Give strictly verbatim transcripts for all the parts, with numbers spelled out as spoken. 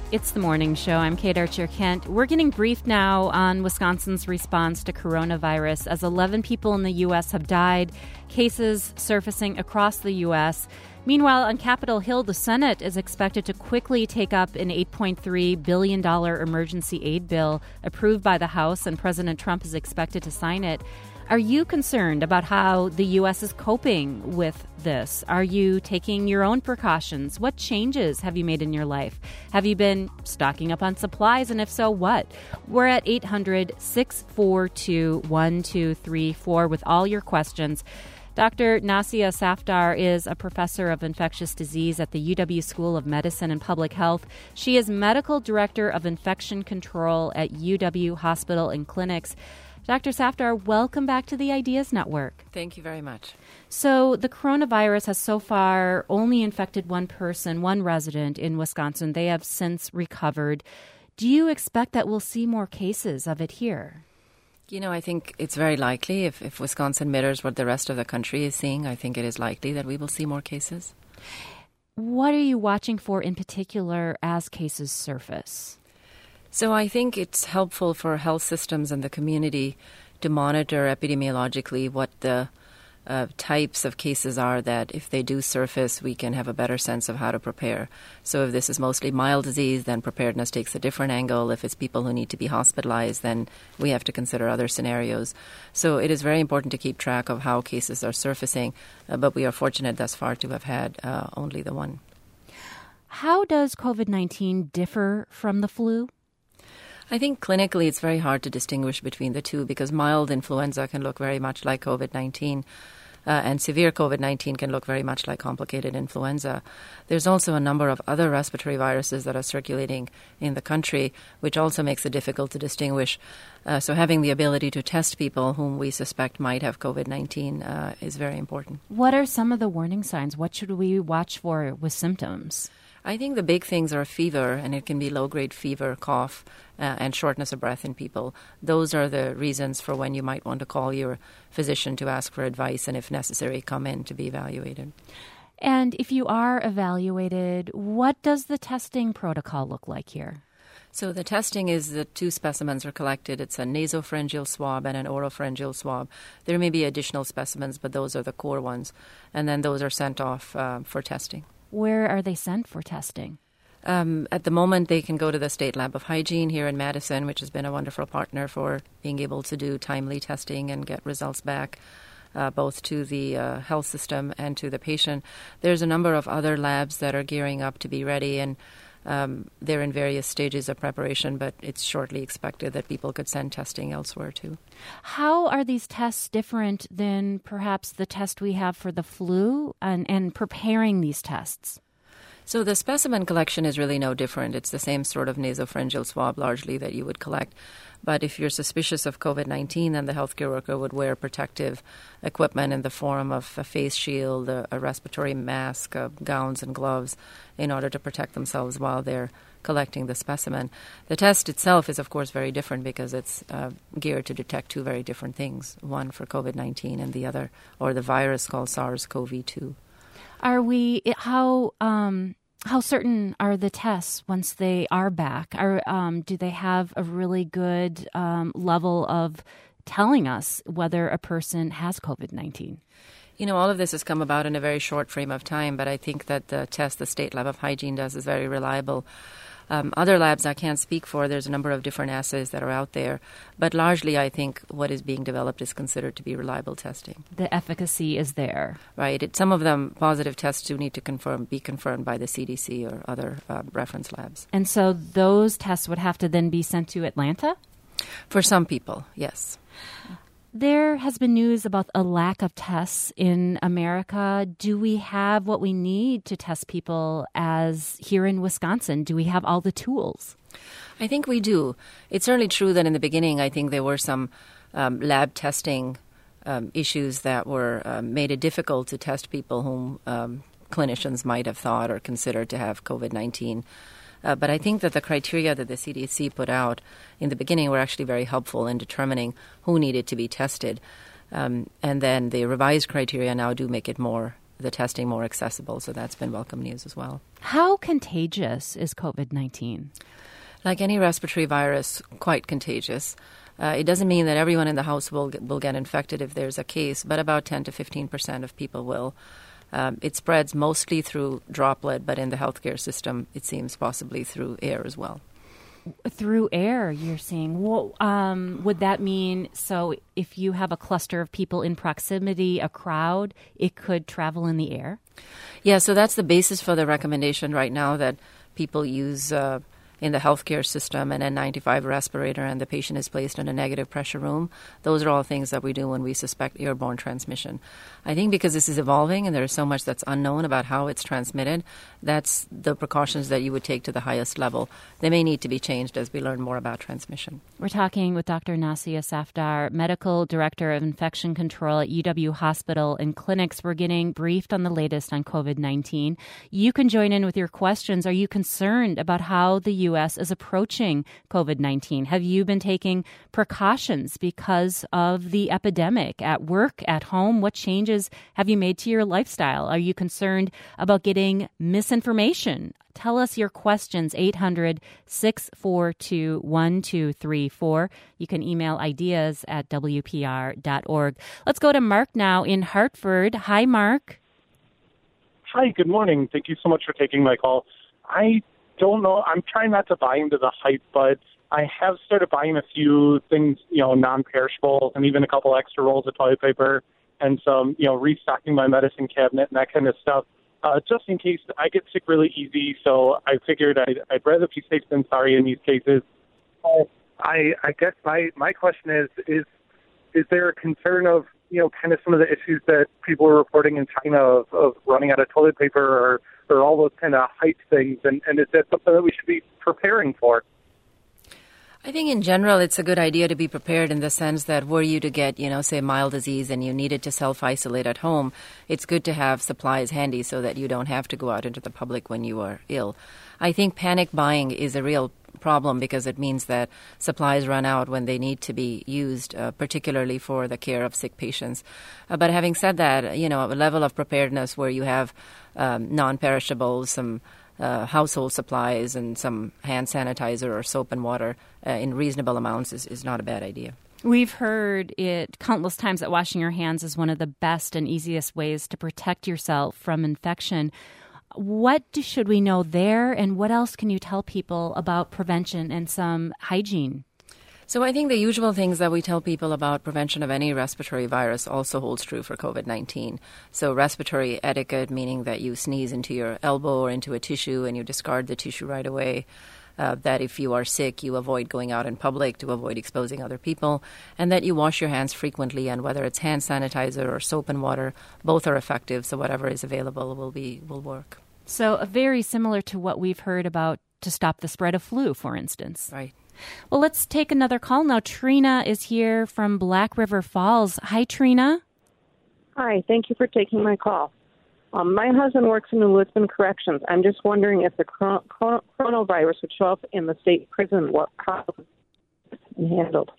It's the morning show. I'm Kate Archer-Kent. We're getting briefed now on Wisconsin's response to coronavirus as eleven people in the U S have died, cases surfacing across the U S. Meanwhile, on Capitol Hill, the Senate is expected to quickly take up an eight point three billion dollars emergency aid bill approved by the House, and President Trump is expected to sign it. Are you concerned about how the U S is coping with this? Are you taking your own precautions? What changes have you made in your life? Have you been stocking up on supplies? And if so, what? We're at eight hundred, six four two, one two three four with all your questions. Doctor Nasia Safdar is a professor of infectious disease at the U W School of Medicine and Public Health. She is medical director of infection control at U W Hospital and Clinics. Doctor Safdar, welcome back to the Ideas Network. Thank you very much. So the coronavirus has so far only infected one person, one resident in Wisconsin. They have since recovered. Do you expect that we'll see more cases of it here? You know, I think it's very likely if, if Wisconsin mirrors what the rest of the country is seeing, I think it is likely that we will see more cases. What are you watching for in particular as cases surface? So I think it's helpful for health systems and the community to monitor epidemiologically what the uh, types of cases are that if they do surface, we can have a better sense of how to prepare. So if this is mostly mild disease, then preparedness takes a different angle. If it's people who need to be hospitalized, then we have to consider other scenarios. So it is very important to keep track of how cases are surfacing, uh, but we are fortunate thus far to have had uh, only the one. How does covid nineteen differ from the flu? I think clinically it's very hard to distinguish between the two because mild influenza can look very much like covid nineteen uh, and severe covid nineteen can look very much like complicated influenza. There's also a number of other respiratory viruses that are circulating in the country, which also makes it difficult to distinguish. Uh, so having the ability to test people whom we suspect might have covid nineteen uh, is very important. What are some of the warning signs? What should we watch for with symptoms? I think the big things are fever, and it can be low-grade fever, cough, uh, and shortness of breath in people. Those are the reasons for when you might want to call your physician to ask for advice and, if necessary, come in to be evaluated. And if you are evaluated, what does the testing protocol look like here? So the testing is that two specimens are collected. It's a nasopharyngeal swab and an oropharyngeal swab. There may be additional specimens, but those are the core ones. And then those are sent off uh, for testing. Where are they sent for testing? Um, at the moment, they can go to the State Lab of Hygiene here in Madison, which has been a wonderful partner for being able to do timely testing and get results back, uh, both to the uh, health system and to the patient. There's a number of other labs that are gearing up to be ready, and um, they're in various stages of preparation, but it's shortly expected that people could send testing elsewhere, too. How are these tests different than perhaps the test we have for the flu and, and preparing these tests? So the specimen collection is really no different. It's the same sort of nasopharyngeal swab largely that you would collect. But if you're suspicious of covid nineteen, then the healthcare worker would wear protective equipment in the form of a face shield, a, a respiratory mask, uh, gowns and gloves in order to protect themselves while they're collecting the specimen. The test itself is, of course, very different because it's uh, geared to detect two very different things, one for covid nineteen and the other, or the virus called SARS-C o V two. Are we, how um, how certain are the tests once they are back? Are um, do they have a really good um, level of telling us whether a person has covid nineteen? You know, all of this has come about in a very short frame of time, but I think that the test the State Lab of Hygiene does is very reliable. Um, other labs I can't speak for. There's a number of different assays that are out there. But largely, I think what is being developed is considered to be reliable testing. The efficacy is there. Right. It, some of them, positive tests do need to confirm, be confirmed by the C D C or other uh, reference labs. And so those tests would have to then be sent to Atlanta? For some people, yes. There has been news about a lack of tests in America. Do we have what we need to test people as here in Wisconsin? Do we have all the tools? I think we do. It's certainly true that in the beginning, I think there were some um, lab testing um, issues that were um, made it difficult to test people whom um, clinicians might have thought or considered to have covid nineteen. Uh, but I think that the criteria that the C D C put out in the beginning were actually very helpful in determining who needed to be tested. Um, and then the revised criteria now do make it more the testing more accessible. So that's been welcome news as well. How contagious is COVID nineteen? Like any respiratory virus, quite contagious. Uh, it doesn't mean that everyone in the house will get, will get infected if there's a case, but about ten to fifteen percent of people will. Um, it spreads mostly through droplet, but in the healthcare system, it seems possibly through air as well. Through air, you're saying. Well, um, would that mean, so if you have a cluster of people in proximity, a crowd, it could travel in the air? Yeah, so that's the basis for the recommendation right now, that people use uh, in the healthcare system an N ninety-five respirator and the patient is placed in a negative pressure room. Those are all things that we do when we suspect airborne transmission. I think because this is evolving and there is so much that's unknown about how it's transmitted, that's the precautions that you would take to the highest level. They may need to be changed as we learn more about transmission. We're talking with Doctor Nasia Safdar, Medical Director of Infection Control at U W Hospital and Clinics. We're getting briefed on the latest on COVID nineteen. You can join in with your questions. Are you concerned about how the U S is approaching COVID nineteen? Have you been taking precautions because of the epidemic at work, at home? What changes have you made to your lifestyle? Are you concerned about getting misinformation? Tell us your questions, eight hundred, six four two, one two three four. You can email ideas at W P R dot org. Let's go to Mark now in Hartford. Hi, Mark. Hi, good morning. Thank you so much for taking my call. I don't know. I'm trying not to buy into the hype, but I have started buying a few things, you know, non-perishables and even a couple extra rolls of toilet paper and some, you know, restocking my medicine cabinet and that kind of stuff, uh, just in case I get sick really easy. So I figured I'd, I'd rather be safe than sorry in these cases. Uh, I, I guess my, my question is, is, is there a concern of, you know, kind of some of the issues that people are reporting in China of, of running out of toilet paper or, or all those kind of hype things? And, and is that something that we should be preparing for? I think in general it's a good idea to be prepared in the sense that were you to get, you know, say mild disease and you needed to self-isolate at home, it's good to have supplies handy so that you don't have to go out into the public when you are ill. I think panic buying is a real problem because it means that supplies run out when they need to be used, uh, particularly for the care of sick patients. Uh, but having said that, you know, a level of preparedness where you have um, non-perishables, some uh, household supplies, and some hand sanitizer or soap and water uh, in reasonable amounts is, is not a bad idea. We've heard it countless times that washing your hands is one of the best and easiest ways to protect yourself from infection. What do, should we know there, and what else can you tell people about prevention and some hygiene? So I think the usual things that we tell people about prevention of any respiratory virus also holds true for COVID nineteen. So respiratory etiquette, meaning that you sneeze into your elbow or into a tissue and you discard the tissue right away. Uh, that if you are sick, you avoid going out in public to avoid exposing other people, and that you wash your hands frequently, and whether it's hand sanitizer or soap and water, both are effective, so whatever is available will be will work. So uh, very similar to what we've heard about to stop the spread of flu, for instance. Right. Well, let's take another call now. Trina is here from Black River Falls. Hi, Trina. Hi, thank you for taking my call. Um, my husband works in the Lisbon Corrections. I'm just wondering if the cor- cor- coronavirus would show up in the state prison, what how it's handled.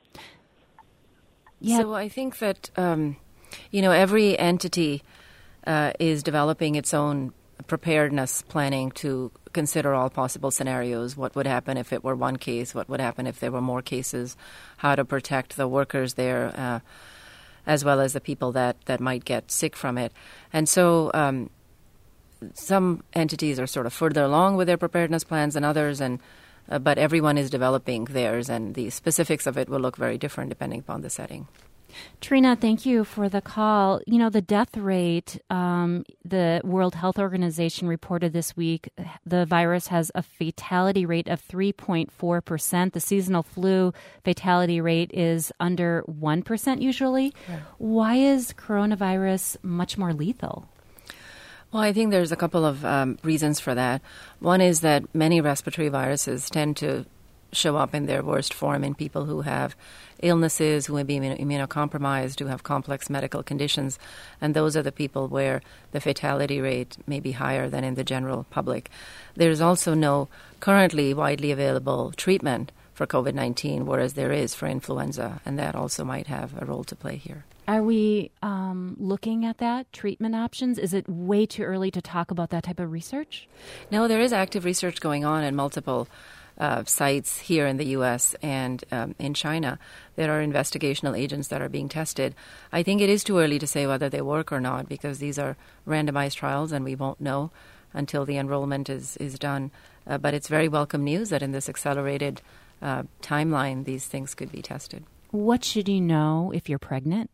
Yeah. So I think that, um, you know, every entity uh, is developing its own preparedness planning to consider all possible scenarios. What would happen if it were one case? What would happen if there were more cases? How to protect the workers there, uh, as well as the people that, that might get sick from it. And so um, some entities are sort of further along with their preparedness plans than others, and uh, but everyone is developing theirs, and the specifics of it will look very different depending upon the setting. Trina, thank you for the call. You know, the death rate, um, the World Health Organization reported this week, the virus has a fatality rate of three point four percent. The seasonal flu fatality rate is under one percent usually. Yeah. Why is coronavirus much more lethal? Well, I think there's a couple of um, reasons for that. One is that many respiratory viruses tend to show up in their worst form in people who have illnesses, who may be immunocompromised, who have complex medical conditions, and those are the people where the fatality rate may be higher than in the general public. There's also no currently widely available treatment for COVID nineteen, whereas there is for influenza, and that also might have a role to play here. Are we um, looking at that, treatment options? Is it way too early to talk about that type of research? No, there is active research going on in multiple uh, sites here in the U S and um, in China. There are investigational agents that are being tested. I think it is too early to say whether they work or not because these are randomized trials and we won't know until the enrollment is, is done. Uh, but it's very welcome news that in this accelerated uh, timeline, these things could be tested. What should you know if you're pregnant?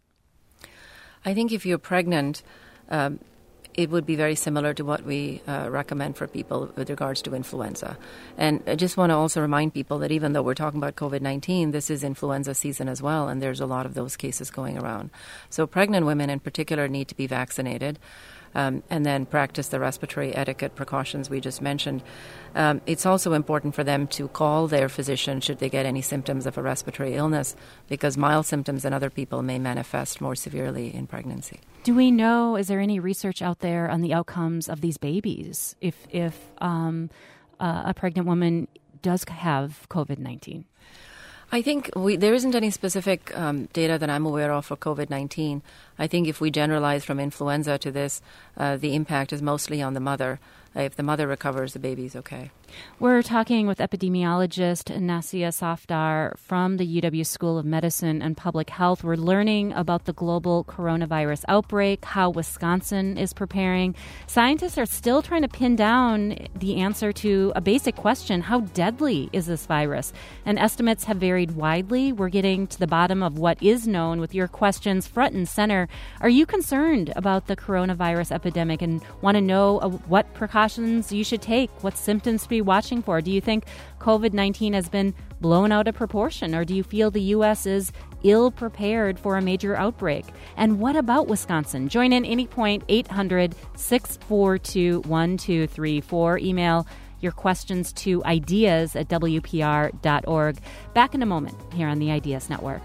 I think if you're pregnant, um, it would be very similar to what we uh, recommend for people with regards to influenza. And I just want to also remind people that even though we're talking about COVID nineteen, this is influenza season as well, and there's a lot of those cases going around. So pregnant women in particular need to be vaccinated. Um, and then practice the respiratory etiquette precautions we just mentioned. Um, it's also important for them to call their physician should they get any symptoms of a respiratory illness because mild symptoms in other people may manifest more severely in pregnancy. Do we know, is there any research out there on the outcomes of these babies if, if um, uh, a pregnant woman does have COVID nineteen? I think we, there isn't any specific um, data that I'm aware of for COVID nineteen. I think if we generalize from influenza to this, uh, the impact is mostly on the mother. Uh, if the mother recovers, the baby's okay. We're talking with epidemiologist Nasia Safdar from the U W School of Medicine and Public Health. We're learning about the global coronavirus outbreak, how Wisconsin is preparing. Scientists are still trying to pin down the answer to a basic question: how deadly is this virus? And estimates have varied widely. We're getting to the bottom of what is known with your questions front and center. Are you concerned about the coronavirus epidemic and want to know uh, what precautions you should take, what symptoms to be watching for? Do you think COVID nineteen has been blown out of proportion, or do you feel the U S is ill prepared for a major outbreak? And what about Wisconsin? Join in any point, eight hundred, six four two, one two three four. Email your questions to ideas at w p r dot org. Back in a moment here on the Ideas Network.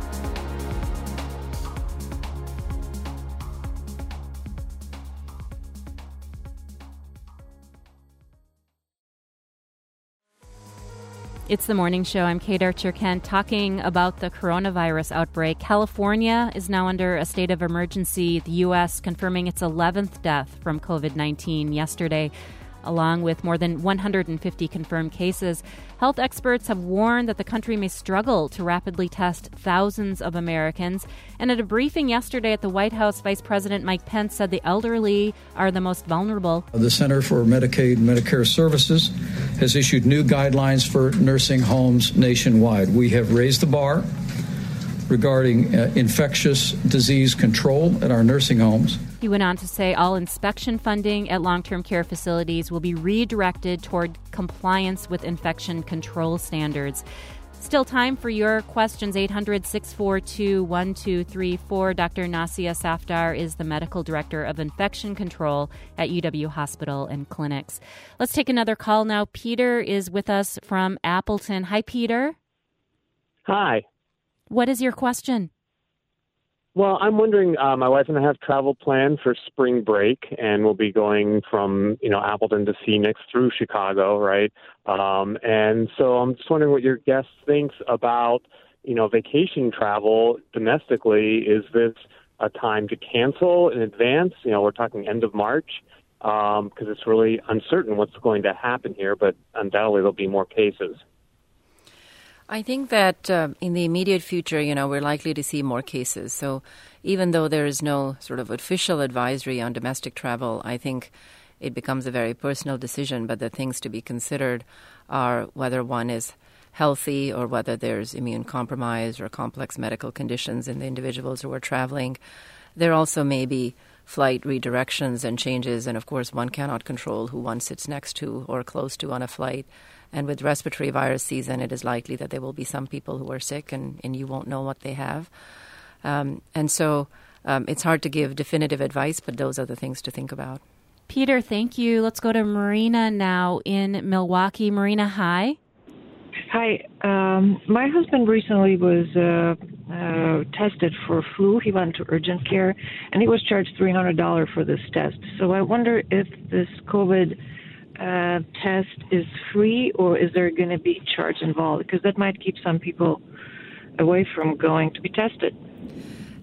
It's the morning show. I'm Kate Archer-Kent talking about the coronavirus outbreak. California is now under a state of emergency. The U S confirming its eleventh death from COVID nineteen yesterday, along with more than one hundred fifty confirmed cases. Health experts have warned that the country may struggle to rapidly test thousands of Americans. And at a briefing yesterday at the White House, Vice President Mike Pence said the elderly are the most vulnerable. The Center for Medicaid and Medicare Services has issued new guidelines for nursing homes nationwide. We have raised the bar regarding uh, infectious disease control at our nursing homes. He went on to say all inspection funding at long-term care facilities will be redirected toward compliance with infection control standards. Still time for your questions, eight hundred, six four two, one two three four. Doctor Nasia Safdar is the medical director of infection control at U W Hospital and Clinics. Let's take another call now. Peter is with us from Appleton. Hi, Peter. Hi. What is your question? Well, I'm wondering, uh, my wife and I have travel planned for spring break, and we'll be going from, you know, Appleton to Phoenix through Chicago, right? Um, and so I'm just wondering what your guest thinks about, you know, vacation travel domestically. Is this a time to cancel in advance? You know, we're talking end of March, because um, it's really uncertain what's going to happen here, but undoubtedly there'll be more cases. I think that uh, in the immediate future, you know, we're likely to see more cases. So even though there is no sort of official advisory on domestic travel, I think it becomes a very personal decision. But the things to be considered are whether one is healthy or whether there's immune compromise or complex medical conditions in the individuals who are traveling. There also may be flight redirections and changes. And, of course, one cannot control who one sits next to or close to on a flight. And with respiratory virus season, it is likely that there will be some people who are sick and, and you won't know what they have. Um, and so um, it's hard to give definitive advice, but those are the things to think about. Peter, thank you. Let's go to Marina now in Milwaukee. Marina, hi. Hi. Um, my husband recently was uh, uh, tested for flu. He went to urgent care, and he was charged three hundred dollars for this test. So I wonder if this COVID Uh, test is free, or is there going to be charge involved? Because that might keep some people away from going to be tested.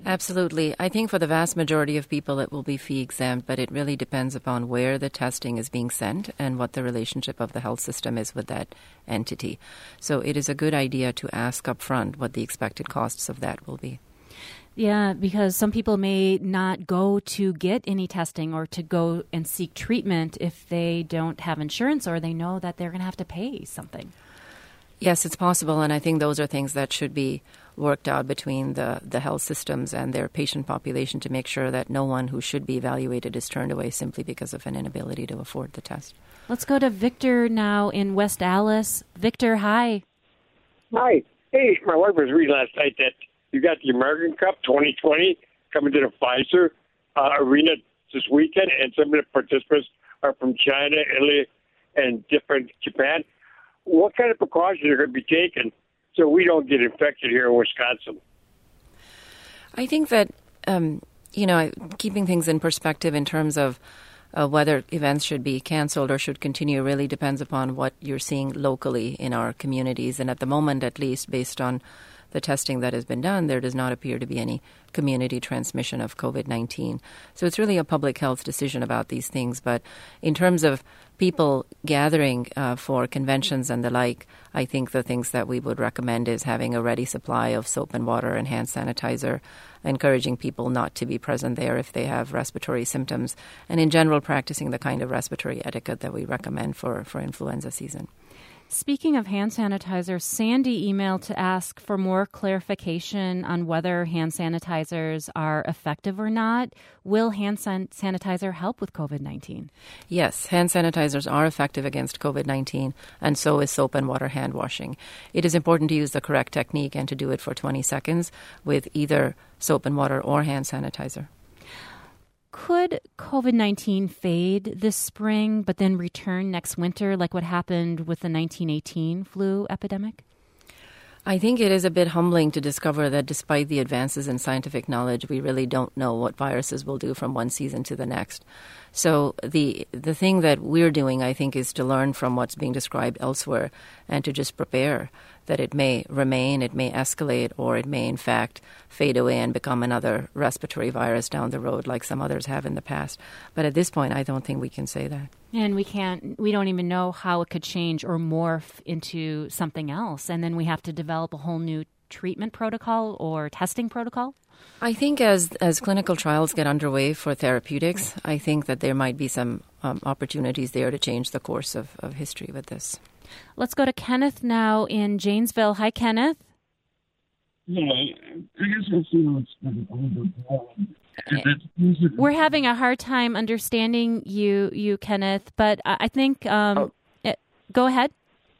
Absolutely. I think for the vast majority of people it will be fee exempt, but it really depends upon where the testing is being sent and what the relationship of the health system is with that entity. So it is a good idea to ask up front what the expected costs of that will be. Yeah, because some people may not go to get any testing or to go and seek treatment if they don't have insurance or they know that they're going to have to pay something. Yes, it's possible, and I think those are things that should be worked out between the, the health systems and their patient population to make sure that no one who should be evaluated is turned away simply because of an inability to afford the test. Let's go to Victor now in West Allis. Victor, hi. Hi. Hey, my wife was reading last night that you got the American Cup twenty twenty coming to the Pfizer uh, arena this weekend, and some of the participants are from China, Italy, and different Japan. What kind of precautions are going to be taken so we don't get infected here in Wisconsin? I think that, um, you know, keeping things in perspective in terms of uh, whether events should be canceled or should continue really depends upon what you're seeing locally in our communities. And at the moment, at least, based on the testing that has been done, there does not appear to be any community transmission of COVID nineteen. So it's really a public health decision about these things. But in terms of people gathering uh, for conventions and the like, I think the things that we would recommend is having a ready supply of soap and water and hand sanitizer, encouraging people not to be present there if they have respiratory symptoms, and in general practicing the kind of respiratory etiquette that we recommend for, for influenza season. Speaking of hand sanitizer, Sandy emailed to ask for more clarification on whether hand sanitizers are effective or not. Will hand san- sanitizer help with COVID nineteen? Yes, hand sanitizers are effective against COVID nineteen, and so is soap and water hand washing. It is important to use the correct technique and to do it for twenty seconds with either soap and water or hand sanitizer. Could COVID nineteen fade this spring but then return next winter like what happened with the nineteen eighteen flu epidemic? I think it is a bit humbling to discover that despite the advances in scientific knowledge, we really don't know what viruses will do from one season to the next. So the the thing that we're doing, I think, is to learn from what's being described elsewhere and to just prepare that it may remain, it may escalate, or it may, in fact, fade away and become another respiratory virus down the road like some others have in the past. But at this point, I don't think we can say that. And we can't, we don't even know how it could change or morph into something else. And then we have to develop a whole new treatment protocol or testing protocol? I think as as clinical trials get underway for therapeutics, I think that there might be some um, opportunities there to change the course of, of history with this. Let's go to Kenneth now in Janesville. Hi, Kenneth. Yeah, I guess I feel it's been overblown. We're having a hard time understanding you, you Kenneth, but I think, um, oh. it, go ahead.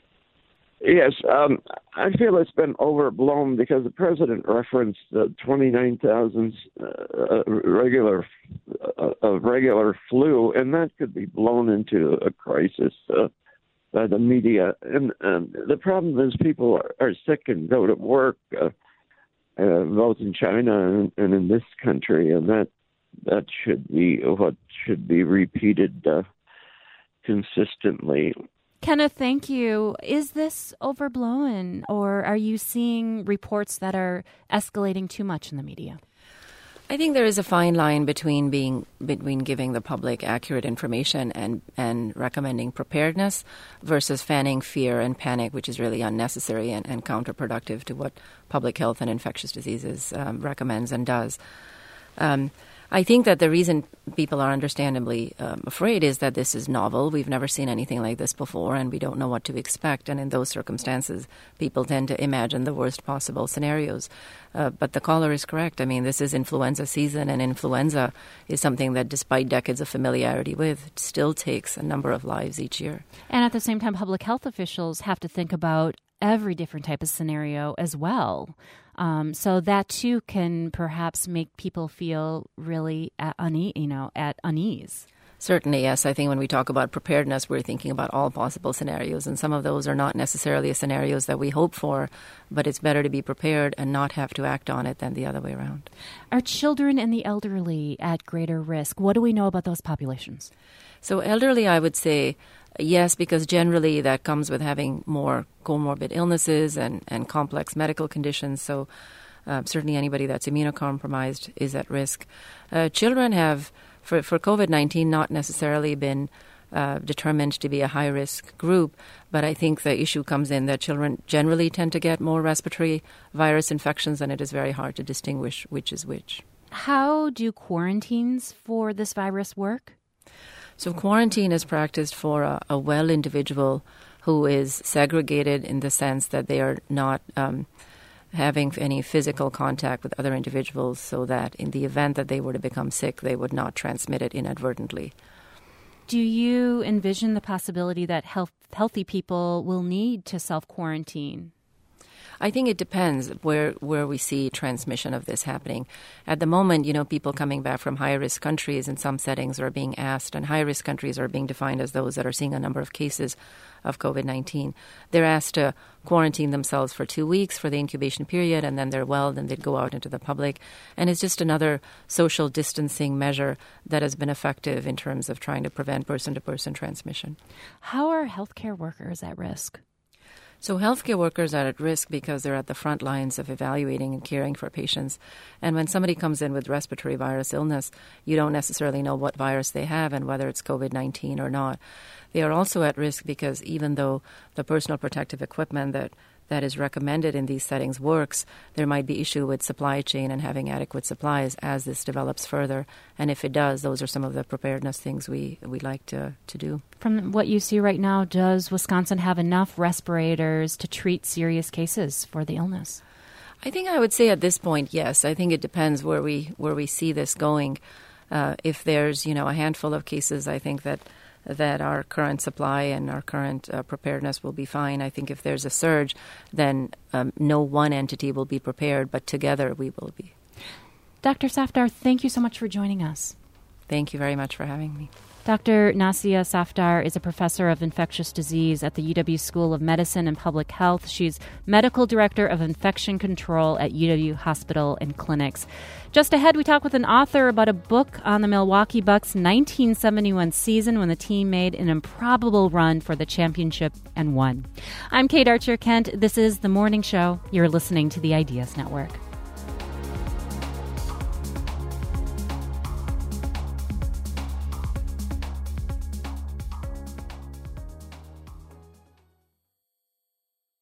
Yes, um, I feel it's been overblown because the president referenced the twenty-nine thousand uh, regular uh, of regular flu, and that could be blown into a crisis uh, by the media. And um, the problem is people are, are sick and go to work, uh, uh, both in China and, and in this country, and that that should be what should be repeated uh, consistently. Kenneth, thank you. Is this overblown, or are you seeing reports that are escalating too much in the media? I think there is a fine line between being between giving the public accurate information and, and recommending preparedness versus fanning fear and panic, which is really unnecessary and, and counterproductive to what public health and infectious diseases um, recommends and does. Um, I think that the reason people are understandably um, afraid is that this is novel. We've never seen anything like this before, and we don't know what to expect. And in those circumstances, people tend to imagine the worst possible scenarios. Uh, but the caller is correct. I mean, this is influenza season, and influenza is something that, despite decades of familiarity with, still takes a number of lives each year. And at the same time, public health officials have to think about every different type of scenario as well. Um, so that too can perhaps make people feel really at une- you know, at unease. Certainly, yes. I think when we talk about preparedness, we're thinking about all possible scenarios, and some of those are not necessarily scenarios that we hope for, but it's better to be prepared and not have to act on it than the other way around. Are children and the elderly at greater risk? What do we know about those populations? So elderly, I would say yes, because generally that comes with having more comorbid illnesses and, and complex medical conditions. So Uh, certainly anybody that's immunocompromised is at risk. Uh, children have, for, for COVID nineteen, not necessarily been uh, determined to be a high-risk group, but I think the issue comes in that children generally tend to get more respiratory virus infections, and it is very hard to distinguish which is which. How do quarantines for this virus work? So quarantine is practiced for a, a well individual who is segregated in the sense that they are not um, having any physical contact with other individuals, so that in the event that they were to become sick, they would not transmit it inadvertently. Do you envision the possibility that health, healthy people will need to self-quarantine? I think it depends where where we see transmission of this happening. At the moment, you know, people coming back from high-risk countries in some settings are being asked, and high-risk countries are being defined as those that are seeing a number of cases of COVID nineteen. They're asked to quarantine themselves for two weeks for the incubation period, and then they're well, then they'd go out into the public. And it's just another social distancing measure that has been effective in terms of trying to prevent person-to-person transmission. How are healthcare workers at risk? So healthcare workers are at risk because they're at the front lines of evaluating and caring for patients. And when somebody comes in with respiratory virus illness, you don't necessarily know what virus they have and whether it's COVID nineteen or not. They are also at risk because even though the personal protective equipment that that is recommended in these settings works, there might be issue with supply chain and having adequate supplies as this develops further. And if it does, those are some of the preparedness things we, we like to, to do. From what you see right now, does Wisconsin have enough respirators to treat serious cases for the illness? I think I would say at this point, yes. I think it depends where we where we see this going. Uh, if there's, you know, a handful of cases, I think that that our current supply and our current uh, preparedness will be fine. I think if there's a surge, then um, no one entity will be prepared, but together we will be. Doctor Safdar, thank you so much for joining us. Thank you very much for having me. Doctor Nasia Safdar is a professor of infectious disease at the U W School of Medicine and Public Health. She's medical director of infection control at U W Hospital and Clinics. Just ahead, we talk with an author about a book on the Milwaukee Bucks' nineteen seventy-one season when the team made an improbable run for the championship and won. I'm Kate Archer Kent. This is The Morning Show. You're listening to the Ideas Network.